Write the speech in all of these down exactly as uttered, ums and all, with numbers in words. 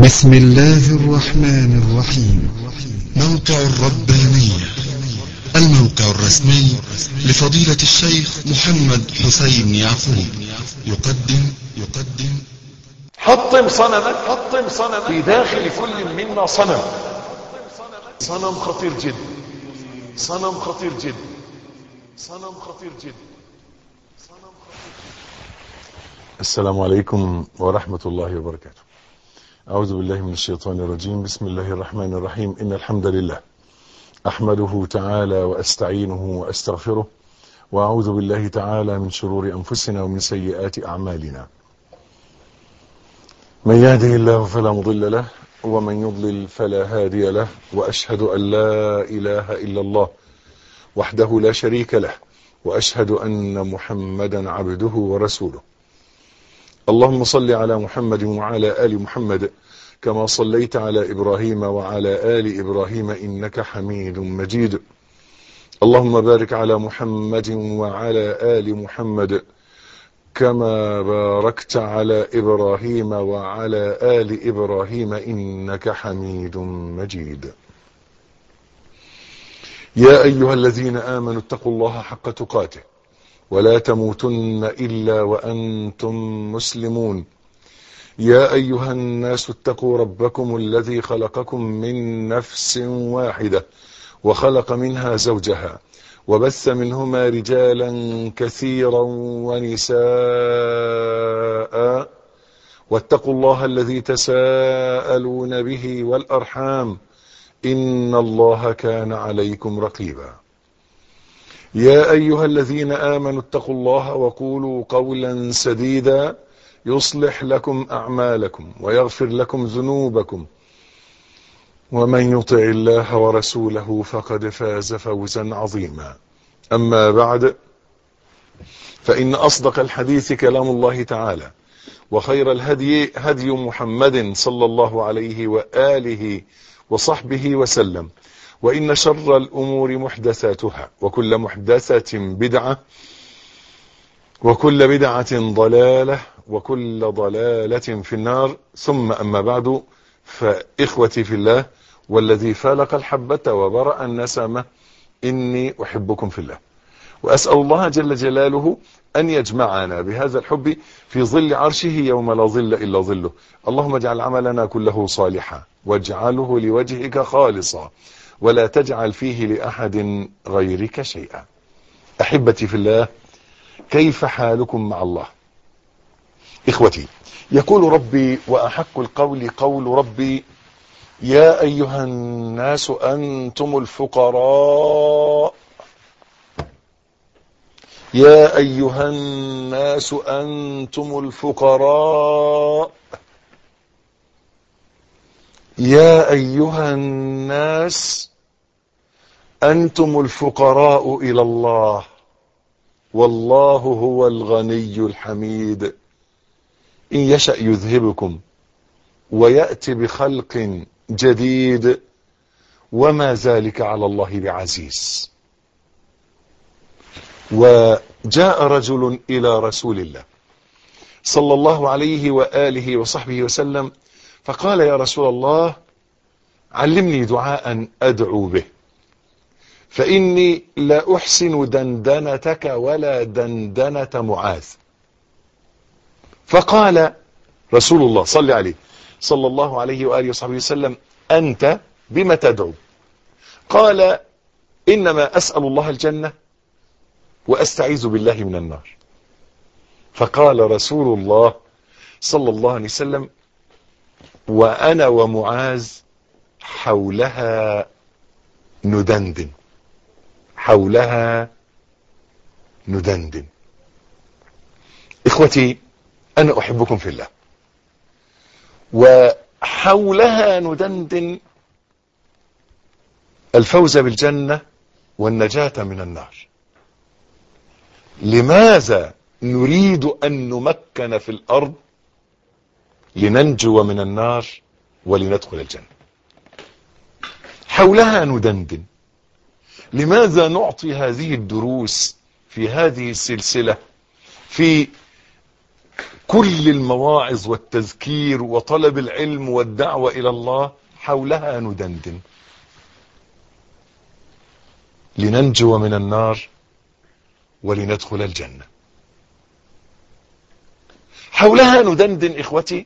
بسم الله الرحمن الرحيم. موقع الربانية، الموقع الرسمي لفضيلة الشيخ محمد حسين يعقوب، يقدم يقدم حطم صنما حطم صنما في داخل كل منا صنم صنم خطير جدا صنم خطير جدا صنم خطير جدا صنم خطير جدا. السلام عليكم ورحمة الله وبركاته. أعوذ بالله من الشيطان الرجيم. بسم الله الرحمن الرحيم. إن الحمد لله أحمده تعالى وأستعينه وأستغفره، وأعوذ بالله تعالى من شرور أنفسنا ومن سيئات أعمالنا. من يهده الله فلا مضل له، ومن يضلل فلا هادي له، وأشهد أن لا إله إلا الله وحده لا شريك له، وأشهد أن محمدا عبده ورسوله. اللهم صل على محمد وعلى آل محمد كما صليت على إبراهيم وعلى آل إبراهيم إنك حميد مجيد. اللهم بارك على محمد وعلى آل محمد كما باركت على إبراهيم وعلى آل إبراهيم إنك حميد مجيد. يا أيها الذين آمنوا اتقوا الله حق تقاته ولا تموتن إلا وأنتم مسلمون. يا أيها الناس اتقوا ربكم الذي خلقكم من نفس واحدة وخلق منها زوجها وبث منهما رجالا كثيرا ونساء، واتقوا الله الذي تساءلون به والأرحام إن الله كان عليكم رقيبا. يا أيها الذين آمنوا اتقوا الله وقولوا قولا سديدا يصلح لكم أعمالكم ويغفر لكم ذنوبكم، ومن يطع الله ورسوله فقد فاز فوزا عظيما. أما بعد، فإن أصدق الحديث كلام الله تعالى، وخير الهدي هدي محمد صلى الله عليه وآله وصحبه وسلم، وإن شر الأمور محدثاتها، وكل محدثة بدعة، وكل بدعة ضلالة، وكل ضلالة في النار. ثم أما بعد، فإخوتي في الله والذي فالق الحبة وبرأ النسمة، إني أحبكم في الله، وأسأل الله جل جلاله أن يجمعنا بهذا الحب في ظل عرشه يوم لا ظل إلا ظله. اللهم اجعل عملنا كله صالحا، واجعله لوجهك خالصا، ولا تجعل فيه لأحد غيرك شيئا. أحبتي في الله، كيف حالكم مع الله؟ إخوتي، يقول ربي وأحق القول قول ربي: يا أيها الناس أنتم الفقراء يا أيها الناس أنتم الفقراء يا أيها الناس أنتم الفقراء إلى الله، والله هو الغني الحميد. إن يشأ يذهبكم ويأتي بخلق جديد، وما ذلك على الله بعزيز. وجاء رجل إلى رسول الله صلى الله عليه وآله وصحبه وسلم فقال: يا رسول الله، علمني دعاء أدعو به، فإني لا أحسن دندنتك ولا دندنة معاذ. فقال رسول الله صلى عليه صلى الله عليه وآله وصحبه وسلم: أنت بما تدعو؟ قال: إنما أسأل الله الجنة وأستعيذ بالله من النار. فقال رسول الله صلى الله عليه وسلم: وأنا ومعاذ حولها ندندن حولها ندندن. إخوتي، أنا أحبكم في الله. وحولها ندندن الفوز بالجنة والنجاة من النار. لماذا نريد أن نمكن في الأرض؟ لننجو من النار ولندخل الجنة. حولها ندندن. لماذا نعطي هذه الدروس في هذه السلسلة في كل المواعظ والتذكير وطلب العلم والدعوة إلى الله حولها ندندن لننجو من النار ولندخل الجنة. حولها ندندن إخوتي.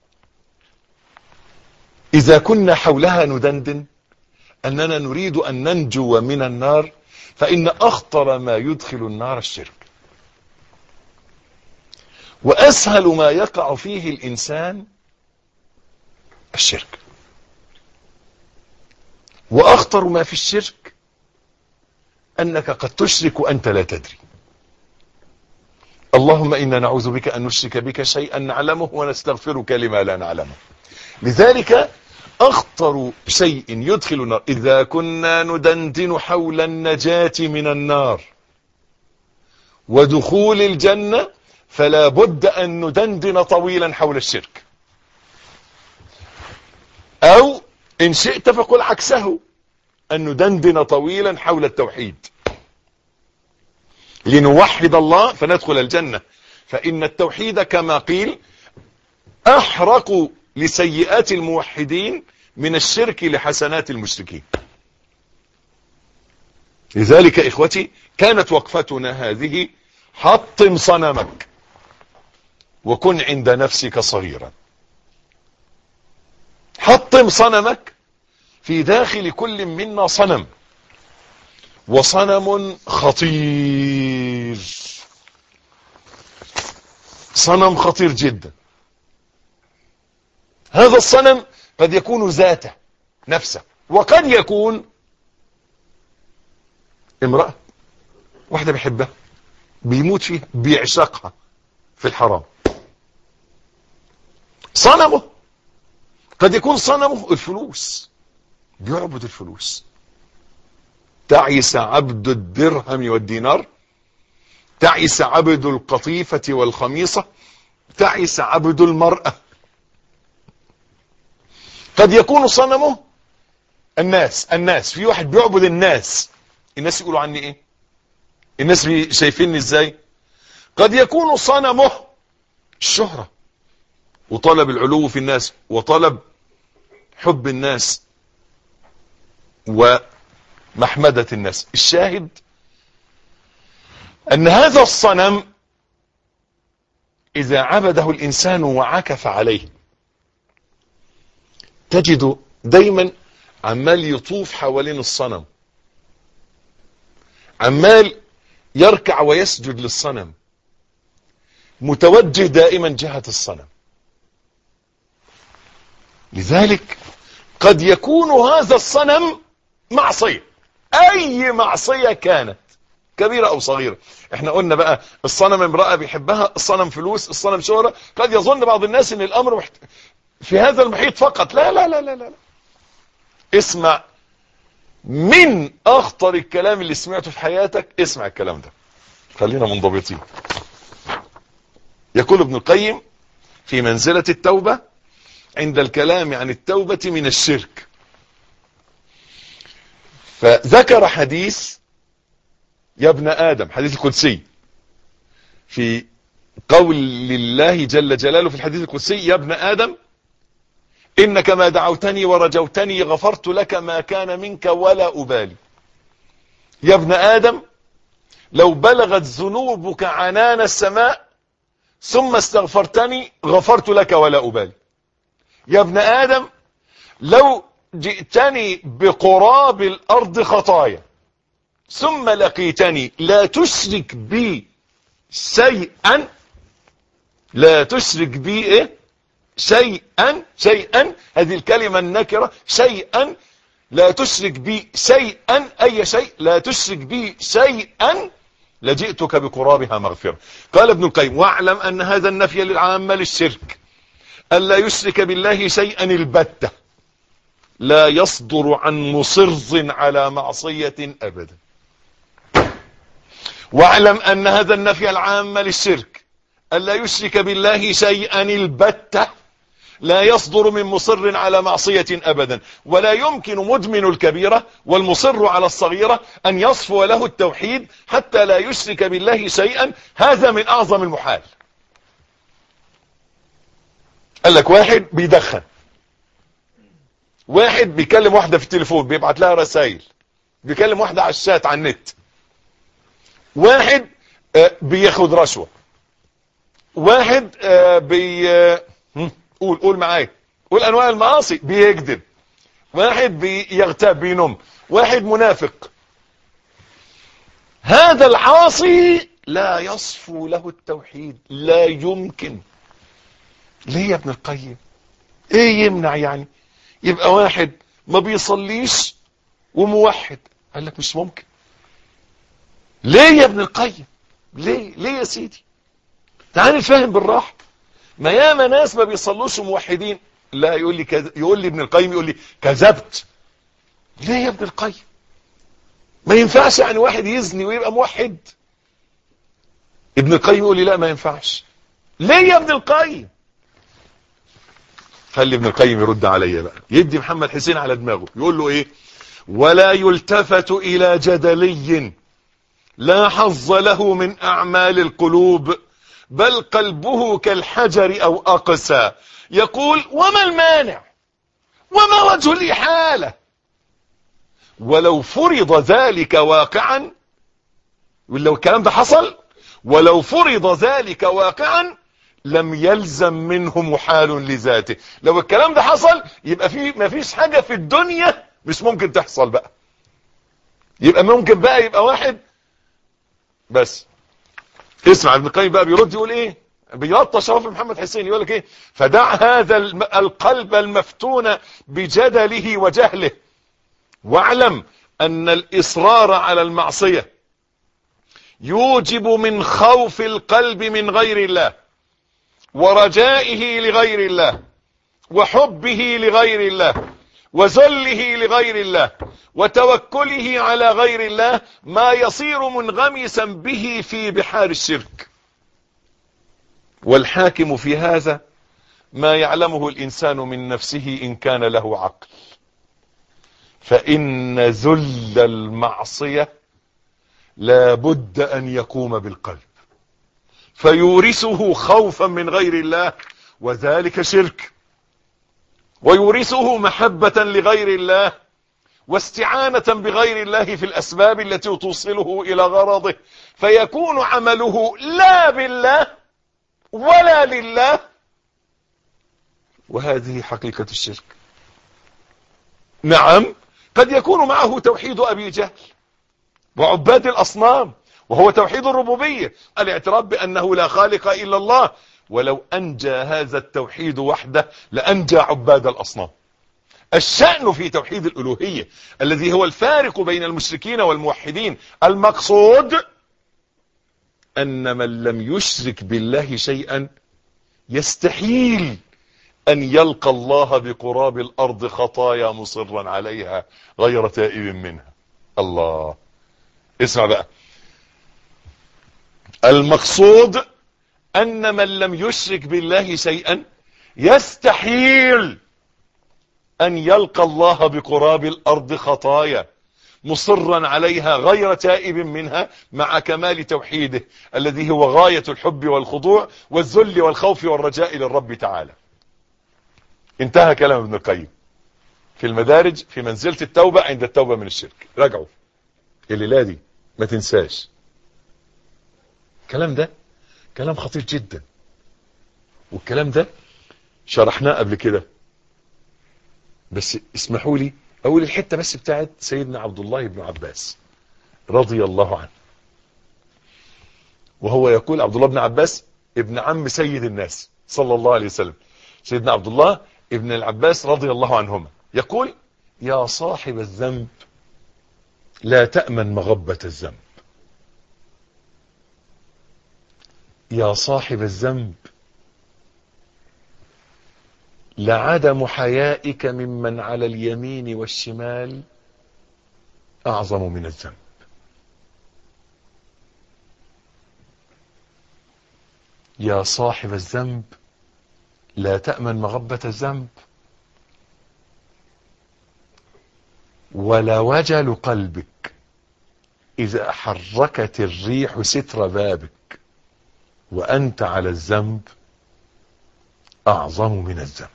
إذا كنا حولها ندندن أننا نريد أن ننجو من النار، فإن أخطر ما يدخل النار الشرك، وأسهل ما يقع فيه الإنسان الشرك، وأخطر ما في الشرك أنك قد تشرك وأنت لا تدري. اللهم إنا نعوذ بك أن نشرك بك شيئا نعلمه ونستغفرك لما لا نعلمه. لذلك أخطر شيء يدخل النار إذا كنا ندندن حول النجاة من النار ودخول الجنة، فلا بد أن ندندن طويلا حول الشرك، أو إن شئت فقل عكسه، أن ندندن طويلا حول التوحيد لنوحد الله فندخل الجنة. فإن التوحيد كما قيل أحرق لسيئات الموحدين من الشرك لحسنات المشركين. لذلك إخوتي كانت وقفتنا هذه: حطم صنمك وكن عند نفسك صغيرا. حطم صنمك. في داخل كل منا صنم، وصنم خطير، صنم خطير جدا. هذا الصنم قد يكون ذاته نفسه، وقد يكون امرأة، واحدة بيحبها، بيموت فيها، بيعشقها في الحرام. صنمه قد يكون صنمه الفلوس، بيعبد الفلوس. تعيس عبد الدرهم والدينار، تعيس عبد القطيفة والخميصة، تعيس عبد المرأة. قد يكون صنمه الناس. الناس في واحد بيعبد الناس. الناس يقولوا عني ايه؟ الناس شايفيني ازاي؟ قد يكون صنمه الشهرة وطلب العلو في الناس وطلب حب الناس ومحمدة الناس. الشاهد أن هذا الصنم إذا عبده الإنسان وعكف عليه تجد دايما عمال يطوف حوالين الصنم، عمال يركع ويسجد للصنم، متوجه دائما جهة الصنم. لذلك قد يكون هذا الصنم معصية، أي معصية كانت، كبيرة أو صغيرة. احنا قلنا بقى الصنم امرأة بيحبها، الصنم فلوس، الصنم شهرة. قد يظن بعض الناس ان الأمر محت... في هذا المحيط فقط. لا لا لا لا لا. اسمع من أخطر الكلام اللي سمعته في حياتك، اسمع الكلام ده، خلينا منضبطين. يقول ابن القيم في منزلة التوبة عند الكلام عن التوبة من الشرك، فذكر حديث يا ابن آدم، حديث القدسي، في قول الله جل جلاله في الحديث القدسي: يا ابن آدم إنك ما دعوتني ورجوتني غفرت لك ما كان منك ولا أبالي. يا ابن آدم لو بلغت ذنوبك عنان السماء ثم استغفرتني غفرت لك ولا أبالي. يا ابن آدم لو جئتني بقراب الأرض خطايا ثم لقيتني لا تشرك بي شيئا، لا تشرك بي ايه شيئا، شيئا هذه الكلمة النكرة، شيئا، لا تشرك بي شيئا، أي شيء، لا تشرك بي شيئا لجئتك بقرابها مغفرة. قال ابن القيم: واعلم أن هذا النفي للعامة للشرك ألا يشرك بالله شيئا البتة لا يصدر عن مصر على معصية أبدا. واعلم أن هذا النفي العام للشرك ألا يشرك بالله شيئا البتة لا يصدر من مصر على معصية أبدا. ولا يمكن مدمن الكبيرة والمصر على الصغيرة أن يصفو له التوحيد حتى لا يشرك بالله شيئا. هذا من أعظم المحال. قال لك واحد بيدخن، واحد بيكلم واحدة في التليفون بيبعت لها رسائل، بيكلم واحدة على الشات على النت، واحد بياخد رشوة، واحد بي قول قول معايا قول انواع المعاصي، بيكذب، واحد بيغتاب بينم، واحد منافق. هذا العاصي لا يصفو له التوحيد، لا يمكن. ليه يا ابن القيم؟ ايه يمنع يعني يبقى واحد ما بيصليش وموحد؟ قال لك مش ممكن. ليه يا ابن القيم؟ ليه ليه يا سيدي؟ تعال نفهم بالراحه. ما ياما ناس ما بيصلوش وموحدين. لا يقول لي كذ... يقول لي ابن القيم يقول لي كذبت. ليه يا ابن القيم؟ ما ينفعش يعني واحد يزني ويبقى موحد؟ ابن القيم يقول لي لا ما ينفعش. ليه يا ابن القيم؟ خلي ابن القيم يرد عليا بقى، يدي محمد حسين على دماغه يقول له ايه؟ ولا يلتفت الى جدلي لا حظ له من اعمال القلوب، بل قلبه كالحجر او اقسى. يقول وما المانع وما وجه الاحالة؟ ولو فرض ذلك واقعا، ولو الكلام ده حصل، ولو فرض ذلك واقعا لم يلزم منه محال لذاته. لو الكلام ده حصل يبقى في ما فيش حاجة في الدنيا مش ممكن تحصل بقى. يبقى ممكن بقى يبقى واحد بس. اسمع ابن القيم بقى بيرد يقول ايه؟ بيلطش اهو في محمد حسين يقول لك ايه؟ فدع هذا القلب المفتون بجدله وجهله، واعلم ان الاصرار على المعصية يوجب من خوف القلب من غير الله، ورجائه لغير الله، وحبه لغير الله، وذله لغير الله، وتوكله على غير الله، ما يصير منغمسا به في بحار الشرك. والحاكم في هذا ما يعلمه الإنسان من نفسه إن كان له عقل، فإن ذل المعصية لا بد أن يقوم بالقلب فيورثه خوفا من غير الله، وذلك شرك، ويورثه محبة لغير الله واستعانة بغير الله في الأسباب التي توصله إلى غرضه، فيكون عمله لا بالله ولا لله، وهذه حقيقة الشرك. نعم قد يكون معه توحيد أبي جهل وعباد الأصنام، وهو توحيد الربوبية، الاعتراف بأنه لا خالق إلا الله، ولو أنجى هذا التوحيد وحده لأنجى عباد الأصنام. الشأن في توحيد الألوهية الذي هو الفارق بين المشركين والموحدين، المقصود أن من لم يشرك بالله شيئا يستحيل أن يلقى الله بقراب الأرض خطايا مصرا عليها غير تائب منها. الله، اسمع بقى، المقصود أن من لم يشرك بالله شيئا يستحيل أن يلقى الله بقراب الأرض خطايا مصرا عليها غير تائب منها، مع كمال توحيده الذي هو غاية الحب والخضوع والذل والخوف والرجاء للرب تعالى. انتهى كلام ابن القيم في المدارج في منزلة التوبة عند التوبة من الشرك. راجعوا الليلة دي ما تنساش الكلام ده، كلام خطير جدا، والكلام ده شرحناه قبل كده، بس اسمحوا لي اقول الحتة بس بتاعت سيدنا عبد الله بن عباس رضي الله عنه. وهو يقول عبد الله بن عباس ابن عم سيد الناس صلى الله عليه وسلم، سيدنا عبد الله ابن العباس رضي الله عنهما، يقول يا صاحب الذنب لا تأمن مغبة الذنب، يا صاحب الذنب لعدم حيائك ممن على اليمين والشمال أعظم من الذنب. يا صاحب الذنب لا تأمن مغبة الذنب، ولا وجل قلبك إذا حركت الريح ستر بابك وأنت على الذنب أعظم من الذنب.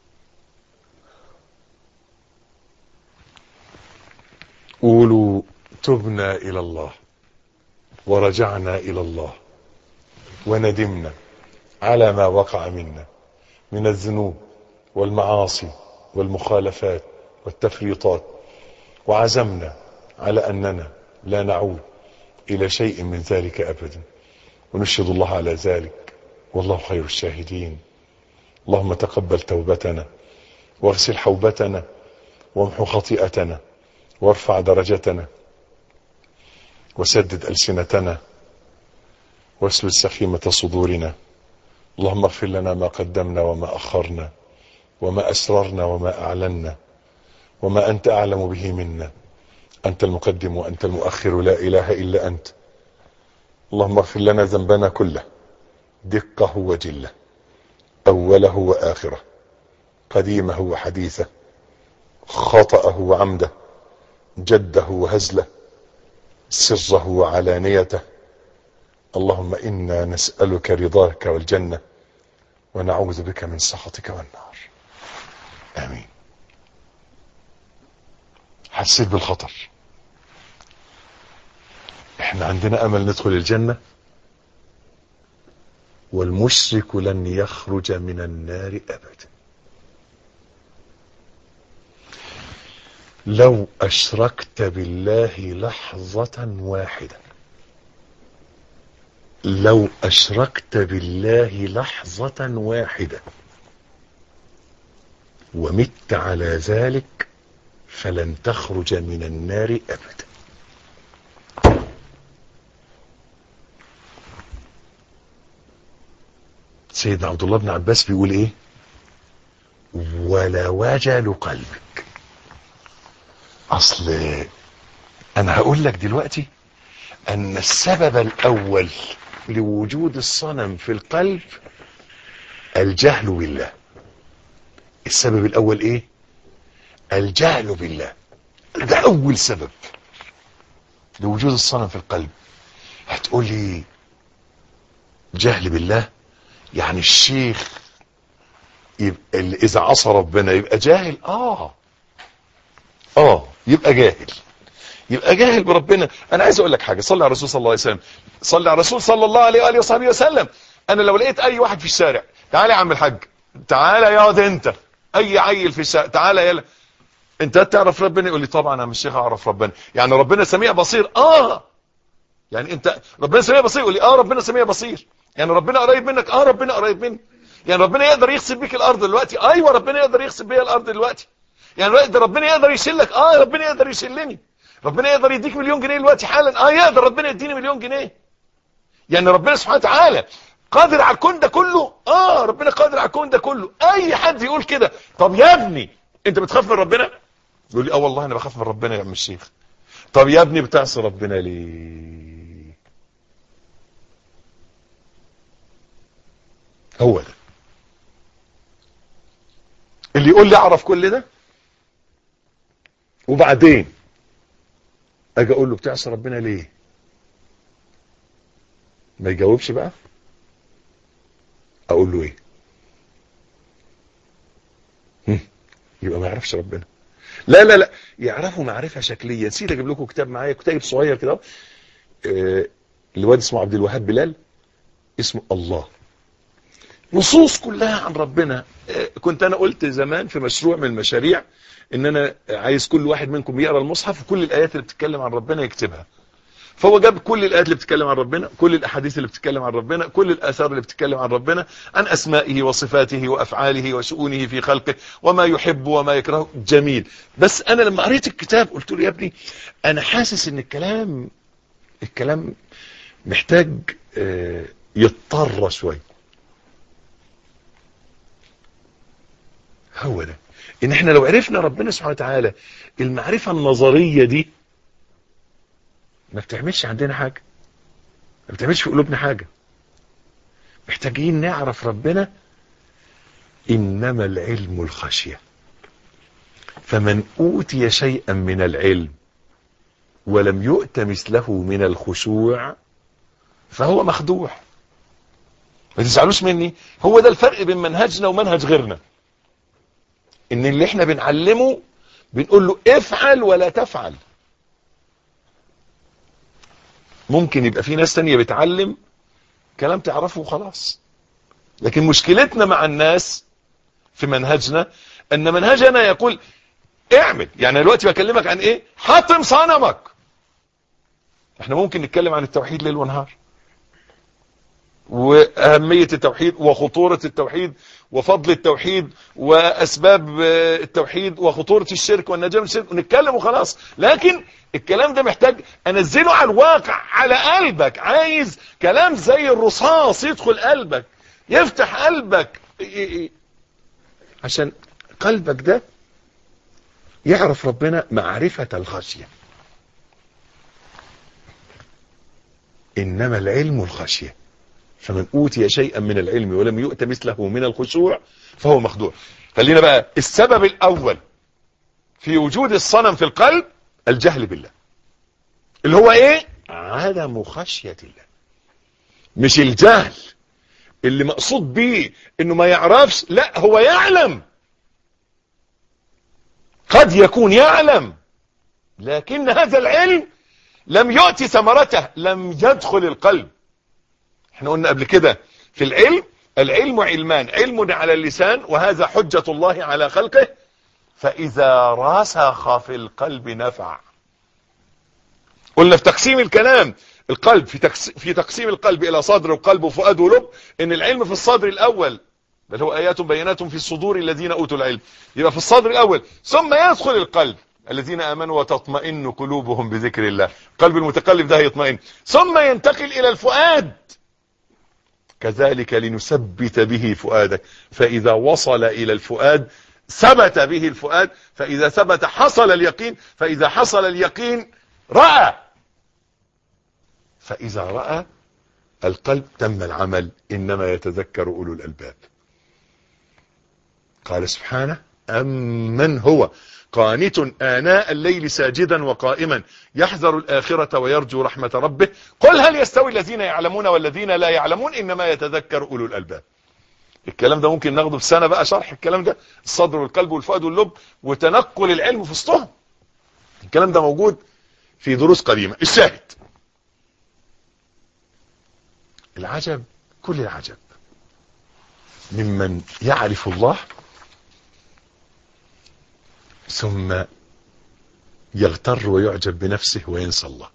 قولوا تبنا إلى الله ورجعنا إلى الله وندمنا على ما وقع منا من الذنوب والمعاصي والمخالفات والتفريطات، وعزمنا على أننا لا نعود إلى شيء من ذلك أبدا، ونشهد الله على ذلك والله خير الشاهدين. اللهم تقبل توبتنا واغسل حوبتنا وامحو خطيئتنا وارفع درجتنا وسدد ألسنتنا واسلل سخيمة صدورنا. اللهم اغفر لنا ما قدمنا وما أخرنا وما أسررنا وما أعلنا وما أنت أعلم به منا. أنت المقدم وأنت المؤخر، لا إله إلا أنت. اللهم اغفر لنا ذنبنا كله، دقه وجله، أوله وآخره، قديمه وحديثه، خطأه وعمده، جده وهزله، سره وعلانيته. اللهم إنا نسألك رضاك والجنة ونعوذ بك من سخطك والنار. آمين. حسيت بالخطر، احنا عندنا أمل ندخل الجنة، والمشرك لن يخرج من النار أبدا. لو أشركت بالله لحظة واحدة، لو أشركت بالله لحظة واحدة ومت على ذلك فلن تخرج من النار أبدا. سيدنا عبد الله بن عباس بيقول ايه؟ ولا وجل قلبك. اصل انا هقول لك دلوقتي ان السبب الاول لوجود الصنم في القلب الجهل بالله. السبب الاول ايه؟ الجهل بالله. ده اول سبب لوجود الصنم في القلب. هتقول لي جهل بالله يعني الشيخ يبقى اللي اذا عصى ربنا يبقى جاهل؟ اه اه يبقى جاهل، يبقى جاهل بربنا. انا عايز اقول لك حاجه، صلي على الرسول صلى الله عليه وسلم، صلي على الرسول صلى الله عليه واله وصحبه وسلم. انا لو لقيت اي واحد في الشارع، تعالى يا عم الحاج، تعالى يا واد انت، اي عيل في الشارع، تعالى يلا انت تعرف ربنا؟ يقول لي طبعا يا الشيخ اعرف ربنا. يعني ربنا سميع بصير؟ اه. يعني انت ربنا سميع بصير؟ يقول لي اه ربنا سميع بصير. يعني ربنا قريب منك؟ اه ربنا قريب منك. يعني ربنا يقدر يغسل بيك الارض دلوقتي؟ ايوه ربنا يقدر يغسل بيا الارض دلوقتي. يعني ربنا يقدر يشيلك؟ اه ربنا يقدر يشيلني. ربنا يقدر يديك مليون جنيه دلوقتي حالا؟ اه يقدر ربنا يديني مليون جنيه. يعني ربنا سبحانه وتعالى قادر على الكون ده كله؟ اه ربنا قادر على الكون ده كله. اي حد يقول كده. طب يا ابني انت بتخاف من ربنا؟ يقول لي اه والله انا بخاف من ربنا يا عم الشيخ. طب يا ابني بتعصي ربنا ليه؟ هو ده اللي يقول لي اعرف كل ده وبعدين اجي اقول له بتعصي ربنا ليه؟ ما يجاوبش بقى، اقول له ايه؟ هم. يبقى ما يعرفش ربنا. لا لا لا يعرفه معرفه شكليه. نسيت اجيب لكم كتاب معايا، كتاب صغير كده آه الواد اسمه عبد الوهاب بلال، اسمه الله، نصوص كلها عن ربنا. آه كنت انا قلت زمان في مشروع من المشاريع ان انا عايز كل واحد منكم يقرا المصحف وكل الايات اللي بتتكلم عن ربنا يكتبها. فهو جاب كل الايات اللي بتتكلم عن ربنا، كل الاحاديث اللي بتتكلم عن ربنا، كل الاثار اللي بتتكلم عن ربنا، عن اسمائه وصفاته وافعاله وشؤونه في خلقه وما يحب وما يكره. جميل. بس انا لما قريت الكتاب قلت له يا ابني انا حاسس ان الكلام الكلام محتاج اه يضطر شويه. هو ده ان احنا لو عرفنا ربنا سبحانه وتعالى المعرفه النظريه دي ما بتعملش عندنا حاجه، ما بتعملش في قلوبنا حاجه. محتاجين نعرف ربنا. انما العلم الخشيه، فمن اوتي شيئا من العلم ولم يؤت مثله من الخشوع فهو مخدوع. ما تزعلوش مني، هو ده الفرق بين منهجنا ومنهج غيرنا، ان اللي احنا بنعلمه بنقول له افعل ولا تفعل. ممكن يبقى في ناس تانية بتعلم كلام تعرفه وخلاص، لكن مشكلتنا مع الناس في منهجنا ان منهجنا يقول اعمل. يعني دلوقتي بكلمك عن ايه؟ حطم صنمك. احنا ممكن نتكلم عن التوحيد ليل ونهار، واهمية التوحيد وخطورة التوحيد وفضل التوحيد واسباب التوحيد وخطورة الشرك والنجاة من الشرك، ونتكلم وخلاص. لكن الكلام ده محتاج انزله على الواقع، على قلبك. عايز كلام زي الرصاص يدخل قلبك، يفتح قلبك، عشان قلبك ده يعرف ربنا معرفة الخشية. انما العلم الخشية، فمن اوتي شيئا من العلم ولم يؤت مثله من الخشوع فهو مخدوع. خلينا بقى، السبب الاول في وجود الصنم في القلب الجهل بالله، اللي هو ايه؟ عدم خشية الله. مش الجهل اللي مقصود بيه انه ما يعرفش، لا، هو يعلم، قد يكون يعلم، لكن هذا العلم لم يؤتي ثمرته، لم يدخل القلب. احنا قلنا قبل كده في العلم، العلم علمان، علم على اللسان وهذا حجة الله على خلقه، فإذا رسخ في القلب نفع. قلنا في تقسيم الكلام القلب، في, تقس... في تقسيم القلب إلى صدر وقلب وفؤاد ولب، إن العلم في الصدر الأول، بل هو آيات بينات في الصدور الذين أوتوا العلم، يبقى في الصدر الأول، ثم يدخل القلب الذين آمنوا وتطمئن قلوبهم بذكر الله. قلب المتقلب ده يطمئن، ثم ينتقل إلى الفؤاد، كذلك لنثبت به فؤادك، فإذا وصل إلى الفؤاد ثبت به الفؤاد، فإذا ثبت حصل اليقين، فإذا حصل اليقين رأى، فإذا رأى القلب تم العمل. إنما يتذكر أولو الألباب. قال سبحانه: أمن هو قانت آناء الليل ساجدا وقائما يحذر الآخرة ويرجو رحمة ربه قل هل يستوي الذين يعلمون والذين لا يعلمون إنما يتذكر أولو الألباب. الكلام ده ممكن ناخده في سنة بقى شرح الكلام ده، الصدر والقلب والفؤاد واللب وتنقل العلم في وسطهم. الكلام ده موجود في دروس قديمة. الشاهد، العجب، كل العجب ممن يعرف الله ثم يغتر ويعجب بنفسه وينسى الله.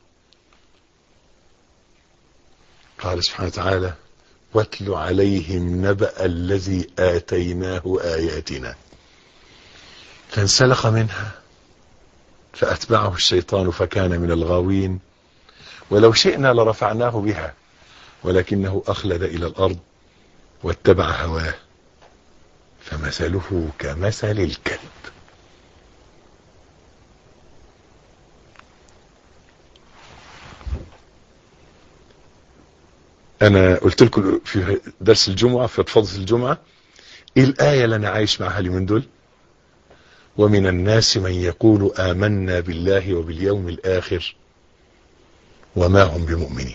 قال سبحانه وتعالى: واتل عليهم نبأ الذي آتيناه آياتنا فانسلخ منها فأتبعه الشيطان فكان من الغاوين ولو شئنا لرفعناه بها ولكنه أخلد إلى الأرض واتبع هواه فمثله كمثل الكلب. أنا قلت لكم في درس الجمعة، في فضل الجمعة، إيه الآية اللي أنا عايش معها اليومين دول؟ ومن الناس من يقول آمنا بالله وباليوم الآخر وما هم بمؤمنين.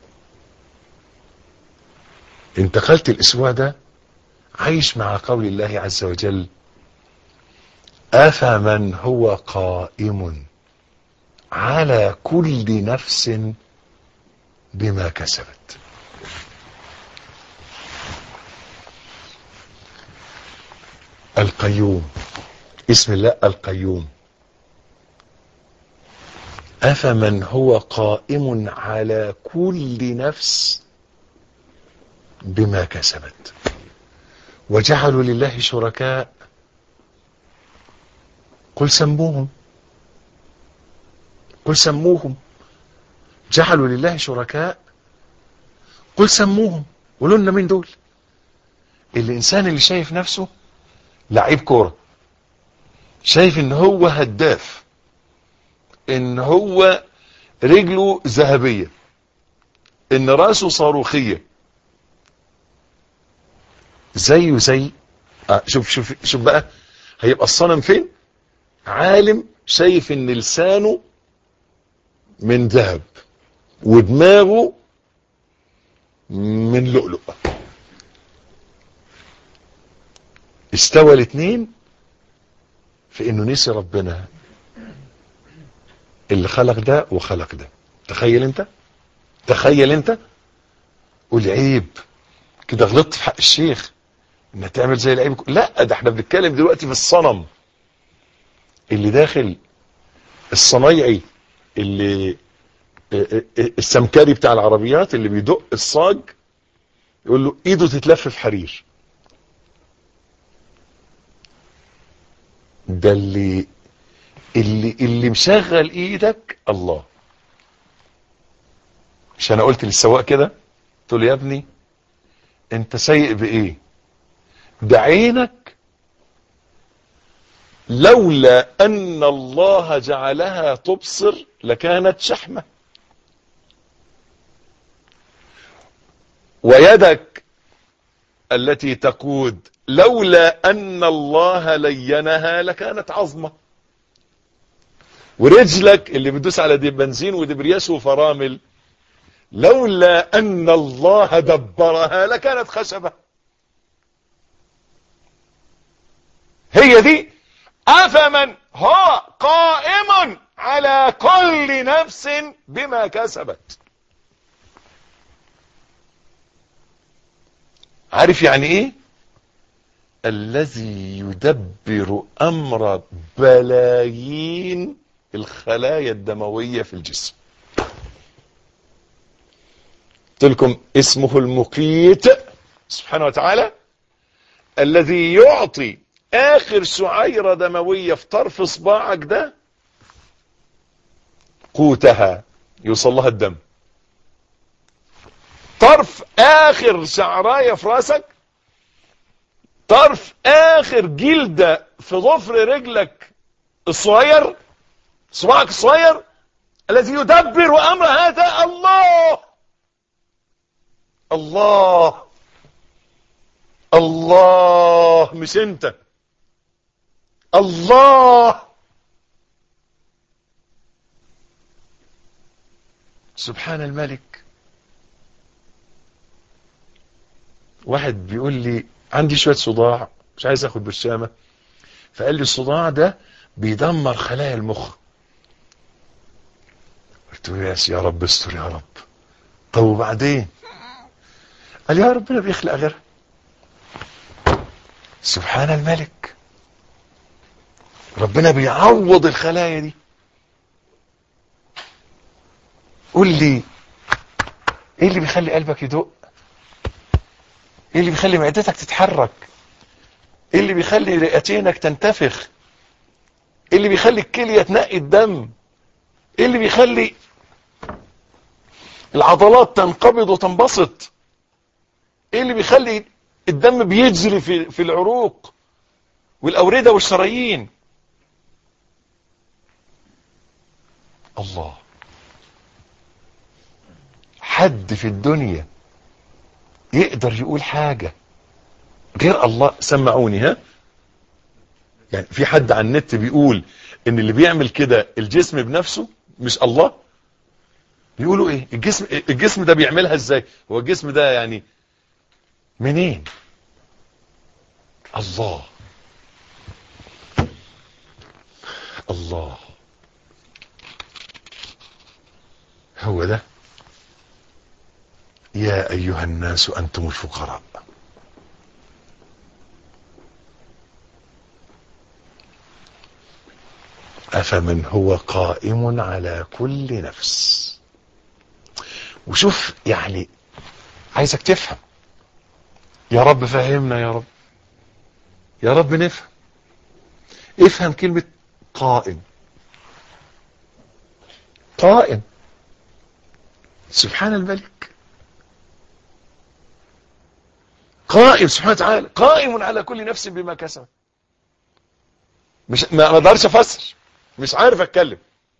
انتقلت الأسبوع ده عايش مع قول الله عز وجل: أفمن هو قائم على كل نفس بما كسبت. القيوم، اسم الله القيوم. أفمن هو قائم على كل نفس بما كسبت وجعلوا لله شركاء قل سموهم قل سموهم جعلوا لله شركاء قل سموهم. قولوا لنا مين دول؟ الإنسان اللي شايف نفسه لعيب كورة، شايف ان هو هداف، ان هو رجله ذهبية، ان راسه صاروخية، زيه زي آه شوف شوف شوف بقى هيبقى الصنم فين؟ عالم شايف ان لسانه من ذهب ودماغه من لؤلؤ، استوى الاثنين في انه نسي ربنا اللي خلق ده وخلق ده. تخيل انت تخيل انت قول عيب كده، غلطت في حق الشيخ انها تعمل زي العيب. لا، ده احنا بنتكلم دلوقتي في الصنم اللي داخل الصنايعي، اللي السمكري بتاع العربيات اللي بيدق الصاج يقول له ايده تتلف في حرير. ده اللي اللي اللي مشغل ايدك الله. مش انا قلت للسواق كده، قلت له يا ابني انت سايق بايه؟ ده عينك لولا ان الله جعلها تبصر لكانت شحمة، ويدك التي تقود لولا ان الله لينها لكانت عظمة، ورجلك اللي بتدوس على دي بنزين ودبرياس وفرامل لولا ان الله دبرها لكانت خشبة. هي دي. افمن هو قائم على كل نفس بما كسبت. عارف يعني ايه؟ الذي يدبر امر بلايين الخلايا الدموية في الجسم. قلت لكم اسمه المقيت سبحانه وتعالى، الذي يعطي اخر شعيرة دموية في طرف صباعك ده قوتها يوصل لها الدم. طرف اخر شعراية في راسك، طرف اخر جلدة في ضفر رجلك الصغير، صباعك الصغير، الذي يدبر امر هذا الله. الله الله مش انت. الله سبحان الملك. واحد بيقول لي عندي شوية صداع مش عايز اخد برشامة، فقال لي الصداع ده بيدمر خلايا المخ. قلت له ياس يا رب استر يا رب. طب وبعدين؟ قال يا ربنا بيخلق غيرها. سبحان الملك. ربنا بيعوض الخلايا دي. قول لي ايه اللي بيخلي قلبك يدق؟ ايه اللي بيخلي معدتك تتحرك؟ ايه اللي بيخلي رئتينك تنتفخ؟ ايه اللي بيخلي الكلية تنقي الدم؟ ايه اللي بيخلي العضلات تنقبض وتنبسط؟ ايه اللي بيخلي الدم بيجري في في العروق والاوردة والشرايين؟ الله. حد في الدنيا يقدر يقول حاجة غير الله؟ سمعوني. ها يعني في حد على النت بيقول ان اللي بيعمل كده الجسم بنفسه مش الله؟ بيقولوا ايه الجسم الجسم ده بيعملها ازاي؟ هو الجسم ده يعني منين؟ الله الله. هو ده. يا ايها الناس انتم الفقراء. افمن هو قائم على كل نفس. وشوف يعني عايزك تفهم. يا رب فهمنا يا رب، يا رب نفهم. افهم كلمة قائم. قائم سبحان الملك. قائم سبحانه وتعالى، قائم على كل نفس بما كسبت. مش ما اقدرش افسر، مش عارف اتكلم،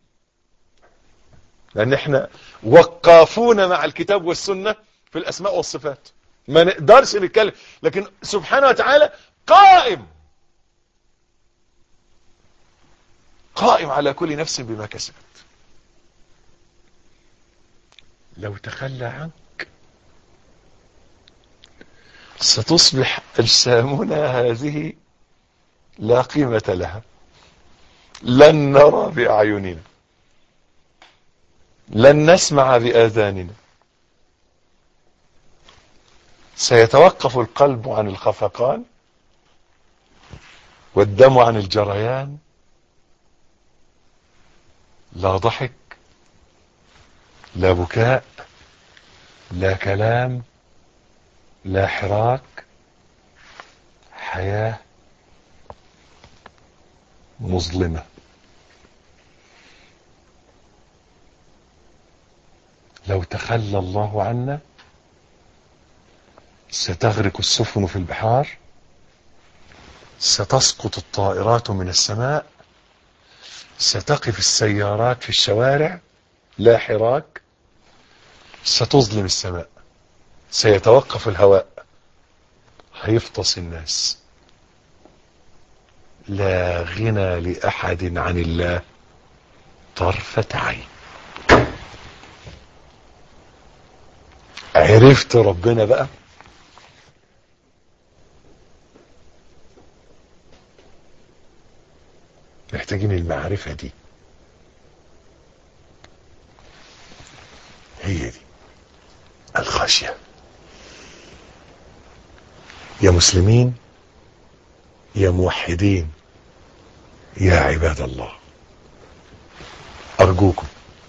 لان احنا وقافون مع الكتاب والسنة في الاسماء والصفات، ما نقدرش نتكلم. لكن سبحانه وتعالى قائم، قائم على كل نفس بما كسبت. لو تخلى عنك ستصبح أجسامنا هذه لا قيمة لها، لن نرى بأعيننا، لن نسمع بآذاننا. سيتوقف القلب عن الخفقان والدم عن الجريان. لا ضحك، لا بكاء، لا كلام، لا حراك. حياة مظلمة. لو تخلى الله عنا ستغرق السفن في البحار، ستسقط الطائرات من السماء، ستقف السيارات في الشوارع لا حراك، ستظلم السماء، سيتوقف الهواء، هيفطس الناس. لا غنى لأحد عن الله طرفة عين. عرفت ربنا بقى؟ محتاجين المعرفة دي، هي دي الخشية. يا مسلمين، يا موحدين، يا عباد الله، أرجوكم،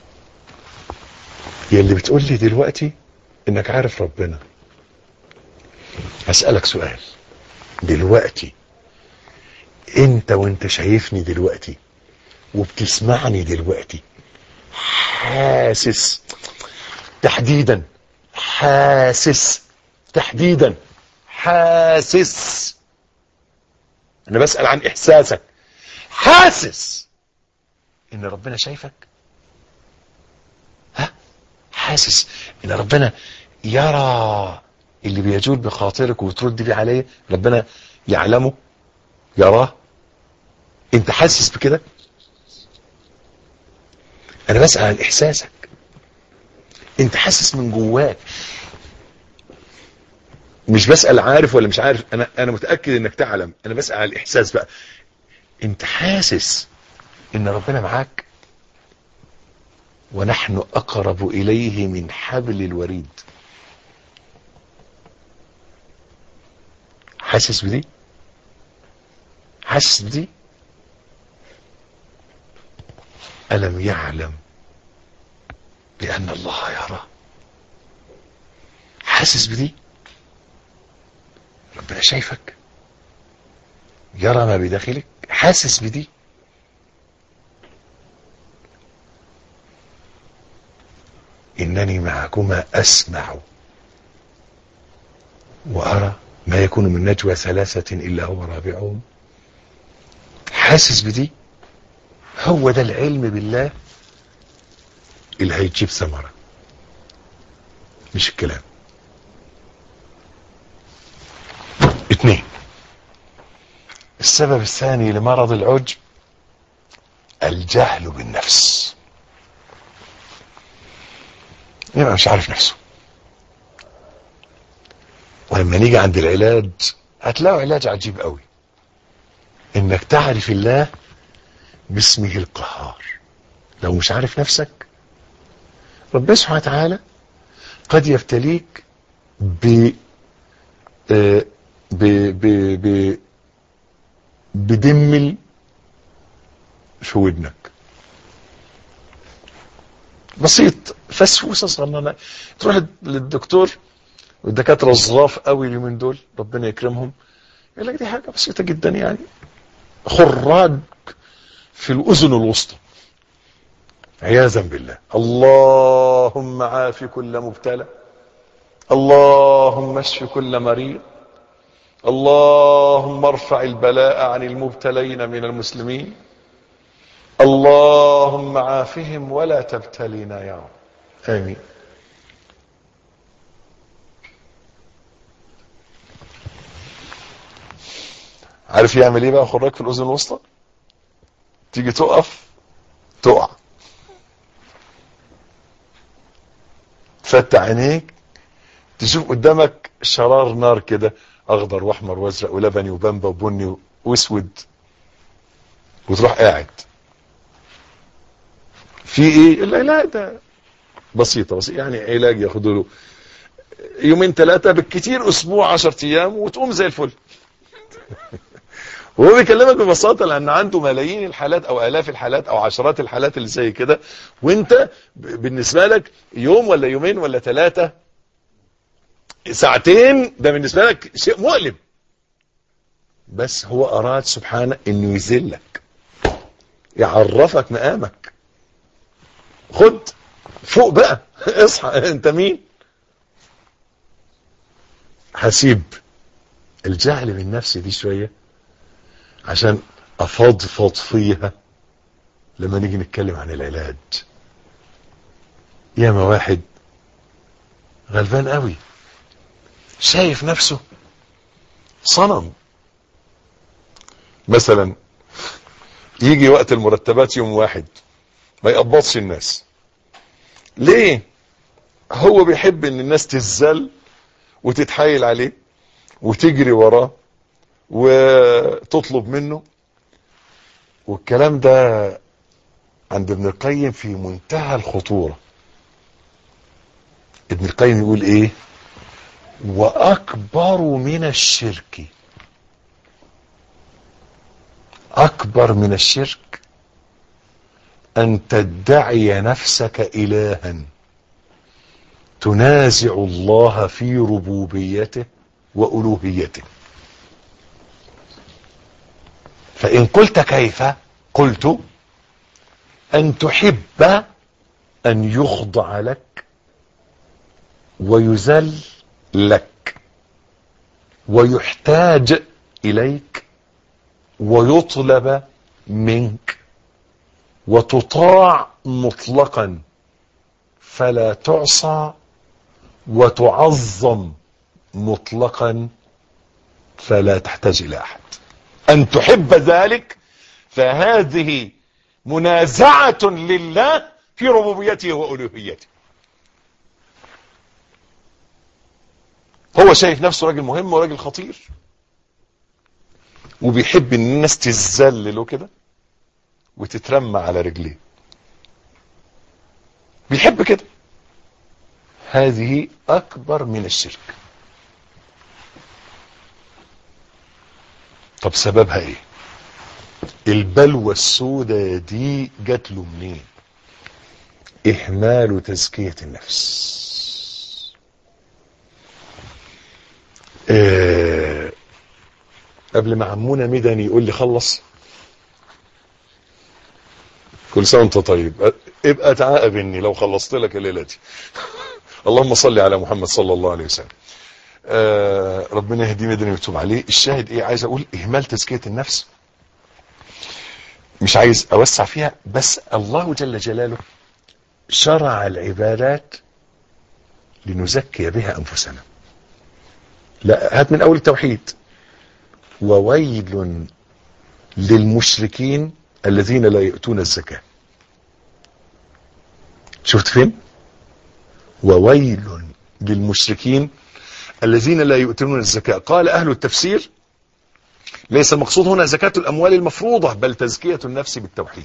يا اللي بتقول لي دلوقتي إنك عارف ربنا، أسألك سؤال دلوقتي. انت وانت شايفني دلوقتي وبتسمعني دلوقتي، حاسس تحديدا، حاسس تحديدا، حاسس، انا بسأل عن احساسك، حاسس ان ربنا شايفك؟ ها؟ حاسس ان ربنا يرى اللي بيجول بخاطرك وترد بيه عليه؟ ربنا يعلمه، يراه؟ انت حاسس بكده؟ انا بسأل عن احساسك. انت حاسس من جواك؟ مش بسأل عارف ولا مش عارف، انا انا متأكد انك تعلم. انا بسأل عن الاحساس بقى. انت حاسس ان ربنا معاك؟ ونحن اقرب اليه من حبل الوريد. حاسس بدي؟ حاسس بدي؟ ألم يعلم بأن الله يرى؟ حاسس بدي؟ ربنا شايفك، يرى ما بداخلك. حاسس بدي؟ إنني معكما أسمع وأرى ما يكون من نجوى ثلاثة إلا هو رابعهم. حاسس بدي؟ هو ده العلم بالله اللي هيجيب ثمرة، مش الكلام. اثنين، السبب الثاني لمرض العجب الجهل بالنفس. يبقى مش عارف نفسه. ولما نيجي عند العلاج هتلاقوا علاج عجيب قوي، انك تعرف الله باسمه القهار. لو مش عارف نفسك، ربنا سبحانه وتعالى قد يبتليك ب ب ب ب بدمل في ودنك بسيط، فسفوسه صغننه. تروح للدكتور، والدكاتره الظراف قوي اليومين دول ربنا يكرمهم، يقول لك دي حاجه بسيطه جدا، يعني خراج في الاذن الوسطى، عياذا بالله. اللهم عاف كل مبتلى، اللهم اشف كل مريض، اللهم ارفع البلاء عن المبتلين من المسلمين، اللهم عافهم ولا تبتلينا يا رب، امين. عارف يعمل ايه بقى خراج في الاذن الوسطى؟ تيجي تقف تقع، تفتح عينيك تشوف قدامك شرار نار كده، اخضر واحمر وازرق ولبني وبامبا وبني واسود، وتروح قاعد في ايه؟ لا لا ده بسيطة بس يعني علاج ياخدوا له يومين ثلاثة بالكتير، اسبوع، عشر ايام، وتقوم زي الفل. وهو بيكلمك ببساطة لان عنده ملايين الحالات او الاف الحالات او عشرات الحالات اللي زي كده، وانت بالنسبة لك يوم ولا يومين ولا ثلاثة ساعتين ده بالنسبة لك شيء مؤلم، بس هو اراد سبحانه انه يذلك، يعرفك مقامك. خد فوق بقى، اصحى، انت مين؟ هسيب الجهل بالنفس دي شوية عشان افضفض فيها لما نيجي نتكلم عن العلاج. ياما واحد غلبان قوي شايف نفسه صنم. مثلا يجي وقت المرتبات يوم واحد ما يقبضش الناس. ليه؟ هو بيحب ان الناس تزل وتتحايل عليه وتجري وراه وتطلب منه. والكلام ده عند ابن القيم في منتهى الخطورة. ابن القيم يقول ايه؟ واكبر من الشرك، اكبر من الشرك ان تدعي نفسك الها تنازع الله في ربوبيته والوهيته. فان قلت كيف؟ قلت ان تحب ان يخضع لك ويذل لك ويحتاج اليك ويطلب منك وتطاع مطلقا فلا تعصى وتعظم مطلقا فلا تحتاج الى احد. ان تحب ذلك فهذه منازعة لله في ربوبيته والوهيته. هو شايف نفسه راجل مهم وراجل خطير وبيحب ان الناس تذل له كده وتترمى على رجليه، بيحب كده. هذه اكبر من الشرك. طب سببها ايه؟ البلوى السوداء دي جات له منين؟ اهمال تزكية النفس. آه قبل ما عمونا مدني يقول لي خلص، كل سنه وانت طيب، ابقى تعاقبني لو خلصت لك الليله دي. اللهم صل على محمد صلى الله عليه وسلم. آه ربنا يهدي مدني ويتوب عليه. الشاهد ايه؟ عايز اقول اهمال تزكية النفس، مش عايز اوسع فيها، بس الله جل جلاله شرع العبادات لنزكي بها انفسنا. لا، هات من اول التوحيد. وويل للمشركين الذين لا يؤتون الزكاة. شفت فين؟ وويل للمشركين الذين لا يؤتون الزكاة. قال اهل التفسير ليس المقصود هنا زكاة الاموال المفروضة، بل تزكية النفس بالتوحيد.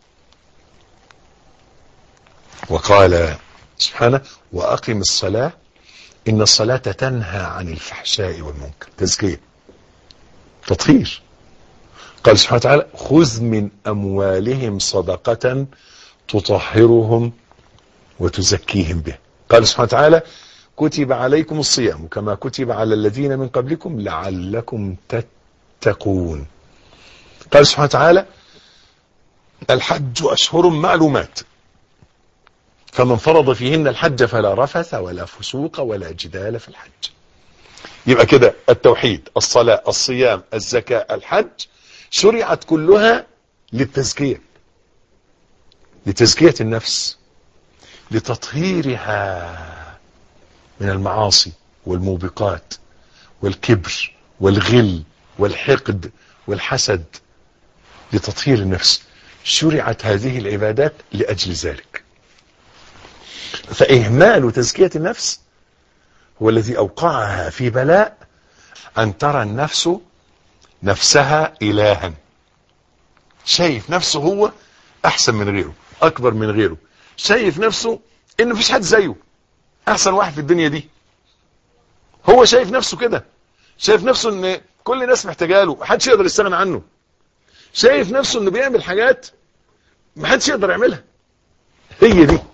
وقال سبحانه واقم الصلاة ان الصلاة تنهى عن الفحشاء والمنكر. تزكية، تطهير. قال سبحانه وتعالى خذ من اموالهم صدقة تطهرهم وتزكيهم به. قال سبحانه وتعالى كتب عليكم الصيام كما كتب على الذين من قبلكم لعلكم تتقون. قال سبحانه وتعالى الحج اشهر معلومات فمن فرض فيهن الحج فلا رفث ولا فسوق ولا جدال في الحج. يبقى كده التوحيد، الصلاة، الصيام، الزكاة، الحج شرعت كلها للتزكية، لتزكية النفس، لتطهيرها من المعاصي والموبقات والكبر والغل والحقد والحسد، لتطهير النفس. شرعت هذه العبادات لأجل ذلك. فإهمال تزكية النفس هو الذي أوقعها في بلاء أن ترى النفس نفسها إلها شايف نفسه هو احسن من غيره، اكبر من غيره، شايف نفسه ان مفيش حد زيه، احسن واحد في الدنيا دي. هو شايف نفسه كده، شايف نفسه ان كل الناس محتاجه له، محدش يقدر يستغنى عنه. شايف نفسه انه بيعمل حاجات محدش يقدر يعملها. هي دي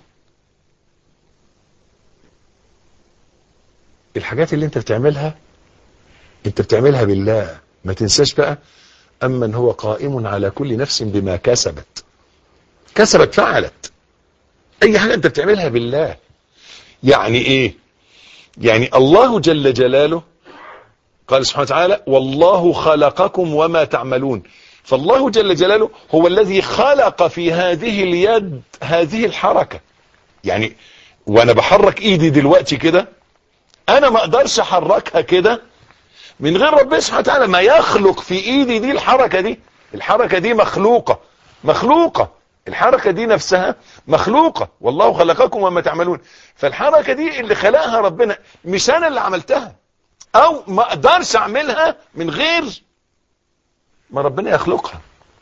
الحاجات اللي انت بتعملها، انت بتعملها بالله. ما تنساش بقى، أمن هو قائم على كل نفس بما كسبت. كسبت فعلت. اي حاجة انت بتعملها بالله. يعني ايه؟ يعني الله جل جلاله قال سبحانه وتعالى والله خلقكم وما تعملون. فالله جل جلاله هو الذي خلق في هذه اليد هذه الحركة. يعني وانا بحرك ايدي دلوقتي كده، انا ما اقدرش احركها كده من غير ربنا سبحانه وتعالى ما يخلق في ايدي دي الحركة دي. الحركة دي مخلوقة، مخلوقة الحركة دي نفسها مخلوقة. والله خلقكم وما تعملون. فالحركة دي اللي خلقها ربنا، مش انا اللي عملتها، او ما اقدرش اعملها من غير ما ربنا يخلقها.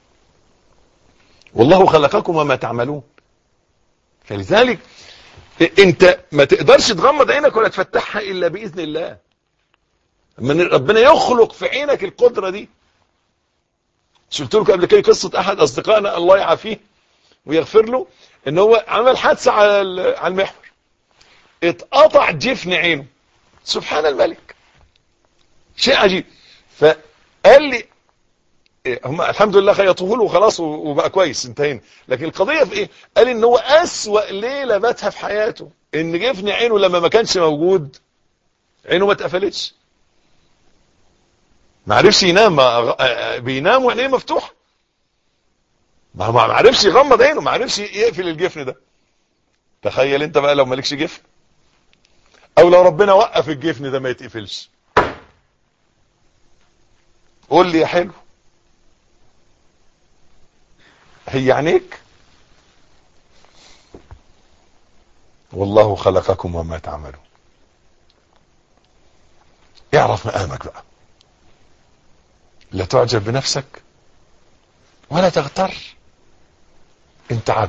والله خلقكم وما تعملون. فلذلك انت ما تقدرش تغمض عينك ولا تفتحها الا باذن الله. من ربنا يخلق في عينك القدرة دي. قلت لكم قبل كده قصة احد اصدقائنا الله يعافيه ويغفر له، ان هو عمل حادثة على على المحور، اتقطع جفن عينه. سبحان الملك، شيء عجيب. فقال لي هم الحمد لله خيطوه له وخلاص وبقى كويس، انتهينا. لكن القضية في ايه؟ قال ان هو اسوأ ليلة باتها في حياته ان جفن عينه لما ما كانش موجود عينه ما اتقفلتش، ما عرفش ينام، ما بينام وعينيه مفتوحه، ما ما عرفش يغمض عينه، ما عرفش يقفل الجفن ده. تخيل انت بقى لو مالكش جفن، او لو ربنا وقف الجفن ده ما يتقفلش، قول لي يا حلو. هي عينيك. والله خلقكم وما تعملون. اعرف مقامك بقى، لا تعجب بنفسك ولا تغتر. انت عبد.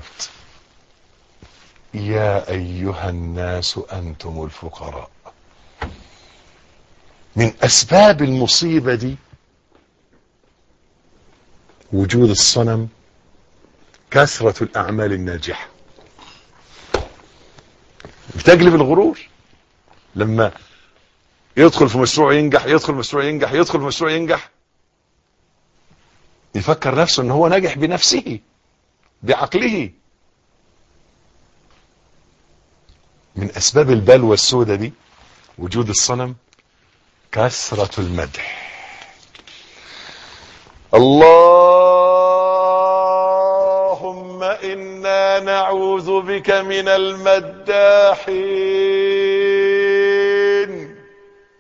يا ايها الناس انتم الفقراء. من اسباب المصيبة دي وجود الصنم، كثرة الاعمال الناجحة بتجلب الغرور. لما يدخل في مشروع ينجح، يدخل في مشروع ينجح، يدخل في مشروع ينجح، يفكر نفسه ان هو ناجح بنفسه بعقله. من اسباب البلوى السوداء دي وجود الصنم، كثرة المدح. اللهم انا نعوذ بك من المداحين.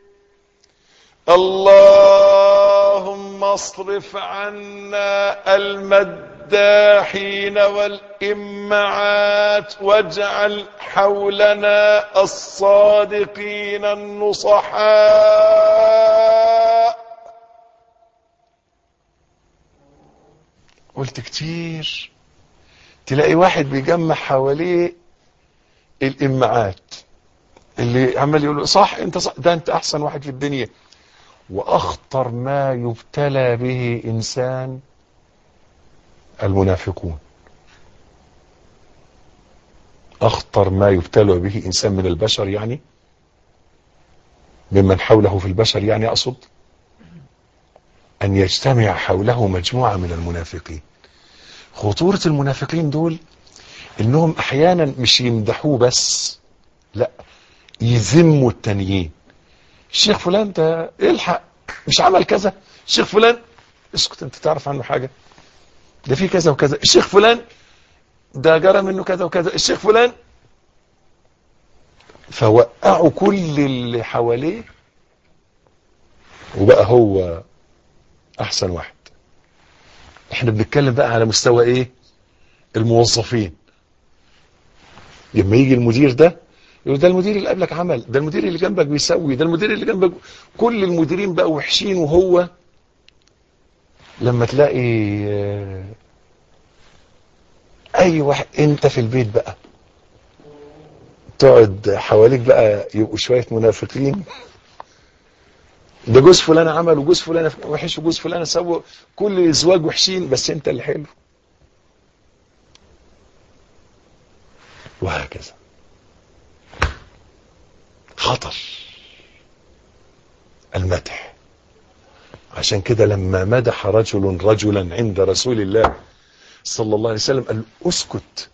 اللهم اصرف عنا المداحين والإمعات، واجعل حولنا الصادقين النصحاء. قلت كتير، تلاقي واحد بيجمع حواليه الإمعات اللي عمال يقول صح انت صح، ده انت احسن واحد في الدنيا. واخطر ما يبتلى به انسان المنافقون. اخطر ما يبتلى به انسان من البشر، يعني ممن حوله في البشر، يعني اقصد ان يجتمع حوله مجموعة من المنافقين. خطورة المنافقين دول انهم احيانا مش يمدحوه بس، لا، يذموا التانيين. الشيخ فلان ده الحق مش عمل كذا، الشيخ فلان اسكت انت تعرف عنه حاجة، ده في كذا وكذا، الشيخ فلان ده جرى منه كذا وكذا، الشيخ فلان. فوقعوا كل اللي حواليه وبقى هو احسن واحد. احنا بنتكلم بقى على مستوى ايه؟ الموظفين. لما يجي المدير ده يقول ده المدير اللي قبلك عمل، ده المدير اللي جنبك بيسوي، ده المدير اللي جنبك، كل المديرين بقوا وحشين، وهو لما تلاقي اي واحد انت في البيت بقى تقعد حواليك بقى يبقوا شوية منافقين، ده جوز فلان عمل وجوز فلان وحش وجوز فلان سوى، كل الازواج وحشين بس انت اللي حلو، وهكذا. خطر المدح. عشان كده لما مدح رجل رجلا عند رسول الله صلى الله عليه وسلم قال اسكت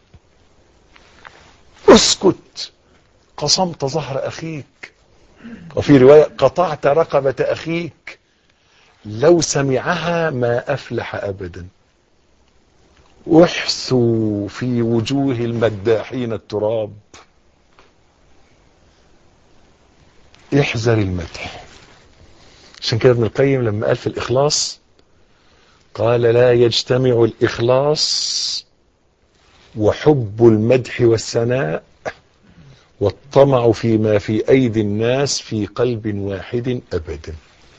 اسكت قصمت ظهر اخيك، وفي رواية قطعت رقبة اخيك، لو سمعها ما افلح ابدا. احثوا في وجوه المداحين التراب. احذر المدح. عشان كده ابن القيم لما قال في الإخلاص قال لا يجتمع الإخلاص وحب المدح والثناء والطمع فيما في أيدي الناس في قلب واحد أبدا.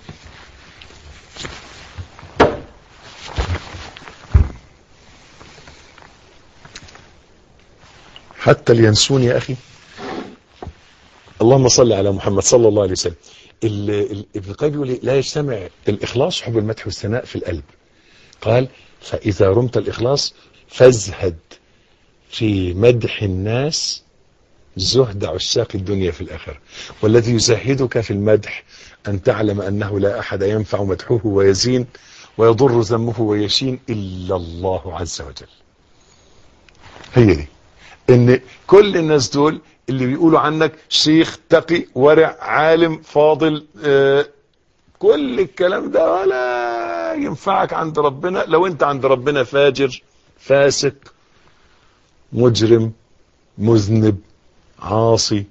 حتى لينسون يا أخي. اللهم صل على محمد صلى الله عليه وسلم. ابن القيم بيقول لا يجتمع الإخلاص وحب المدح والثناء في القلب. قال فإذا رمت الإخلاص فازهد في مدح الناس زهد عشاق الدنيا في الآخرة. والذي يزهدك في المدح أن تعلم أنه لا أحد ينفع مدحه ويزين ويضر ذمه ويشين إلا الله عز وجل. هي دي ان كل الناس دول اللي بيقولوا عنك شيخ تقي ورع عالم فاضل، آه كل الكلام ده ولا ينفعك عند ربنا لو انت عند ربنا فاجر فاسق مجرم مذنب عاصي.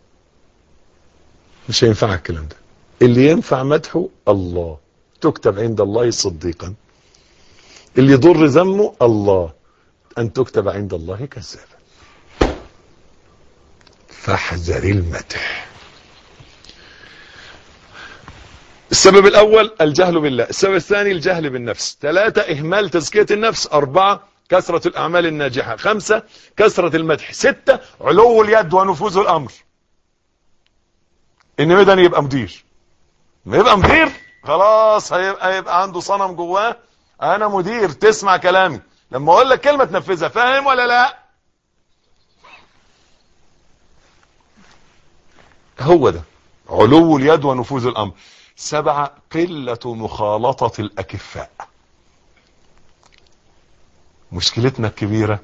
مش هينفعك الكلام ده. اللي ينفع مدحه الله، تكتب عند الله صديقا. اللي يضر ذمه الله، ان تكتب عند الله كذابا. فاحذر المدح. السبب الأول الجهل بالله، السبب الثاني الجهل بالنفس، ثلاثة إهمال تزكية النفس، أربعة كثرة الأعمال الناجحة، خمسة كثرة المدح، ستة علو اليد ونفوذ الأمر. إن مدني يبقى مدير، ما يبقى مدير خلاص هيبقى, هيبقى عنده صنم جواه أنا مدير تسمع كلامي، لما أقول لك كلمة تنفذها. فاهم ولا لا؟ هو ده علو اليد ونفوذ الأمر. سبعة قلة مخالطة الأكفاء. مشكلتنا الكبيرة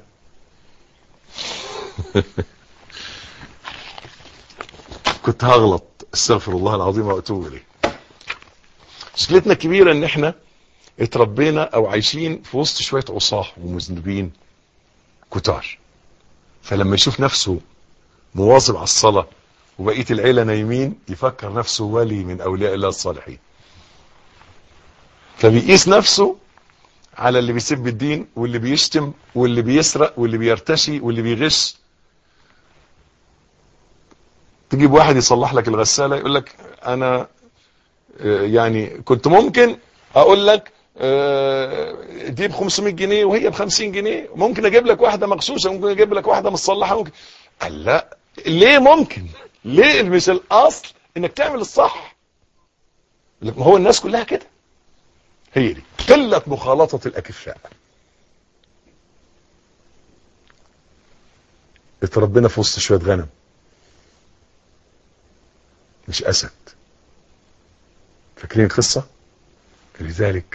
كنت هغلط استغفر الله العظيم واتوب اليه. مشكلتنا الكبيرة ان احنا اتربينا او عايشين في وسط شوية عصاه ومذنبين كتار، فلما يشوف نفسه مواظب على الصلاة وبقية العيلة نايمين يفكر نفسه ولي من أولياء الله الصالحين، فبيقيس نفسه على اللي بيسب الدين واللي بيشتم واللي بيسرق واللي بيرتشي واللي بيغش. تجيب واحد يصلح لك الغسالة يقول لك أنا يعني كنت ممكن أقول لك دي ب خمسمائة جنيه وهي ب خمسين جنيه، ممكن أجيب لك واحدة مغشوشة، ممكن أجيب لك واحدة متصلحة، ممكن. قال لا، ليه ممكن؟ ليه مش الأصل إنك تعمل الصح؟ ما هو الناس كلها كده. هي دي قلة مخالطة الأكفاء. اتربينا في وسط شوية غنم مش أسد. فاكرين القصة؟ لذلك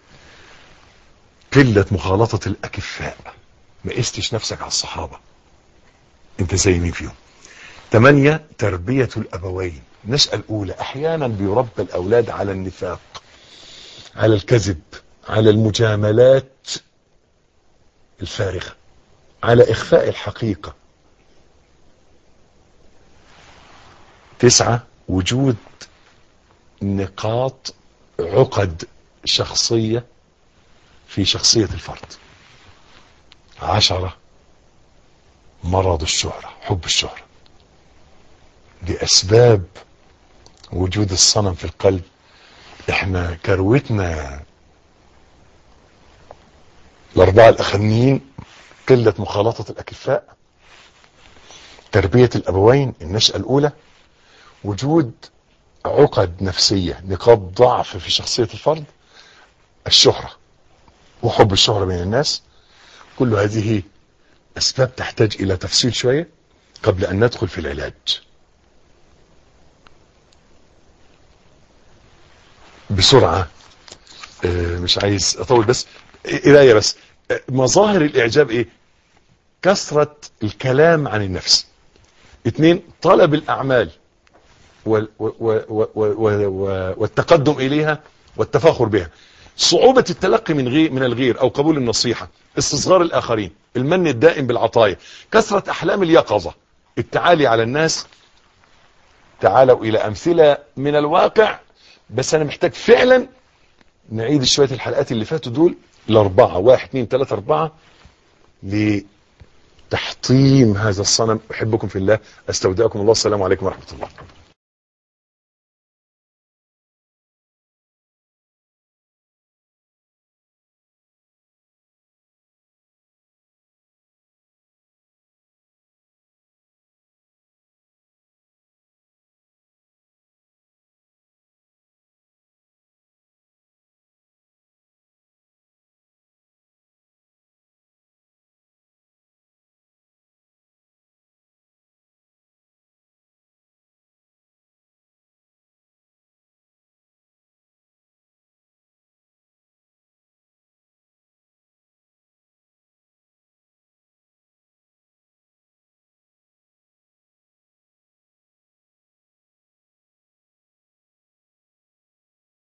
قلة مخالطة الأكفاء. ما قستش نفسك على الصحابة، انت زي مين فيهم. ثمانية تربية الأبوين. النشأة الأولى أحيانا بيربى الأولاد على النفاق، على الكذب، على المجاملات الفارغة، على إخفاء الحقيقة. تسعة وجود نقاط عقد شخصية في شخصية الفرد. عشرة مرض الشهرة، حب الشهرة. دي أسباب وجود الصنم في القلب. احنا كروتنا الأربعة الأخرانيين قلة مخالطة الأكفاء، تربية الأبوين، النشأة الأولى، وجود عقد نفسية، نقاط ضعف في شخصية الفرد، الشهرة وحب الشهرة بين الناس. كل هذه أسباب تحتاج إلى تفصيل شوية قبل أن ندخل في العلاج. بسرعة مش عايز أطول، بس قراية بس. مظاهر الإعجاب إيه؟ كثرة الكلام عن النفس. اثنين، طلب الأعمال والتقدم إليها والتفاخر بها. صعوبة التلقي من غير من الغير أو قبول النصيحة، استصغار الآخرين، المن الدائم بالعطايا، كثرة أحلام اليقظة، التعالي على الناس. تعالوا إلى أمثلة من الواقع، بس أنا محتاج فعلا نعيد شوية الحلقات اللي فاتوا دول الأربعة، واحد اثنين ثلاثة أربعة، لتحطيم هذا الصنم. أحبكم في الله، أستودعكم الله، السلام عليكم ورحمة الله.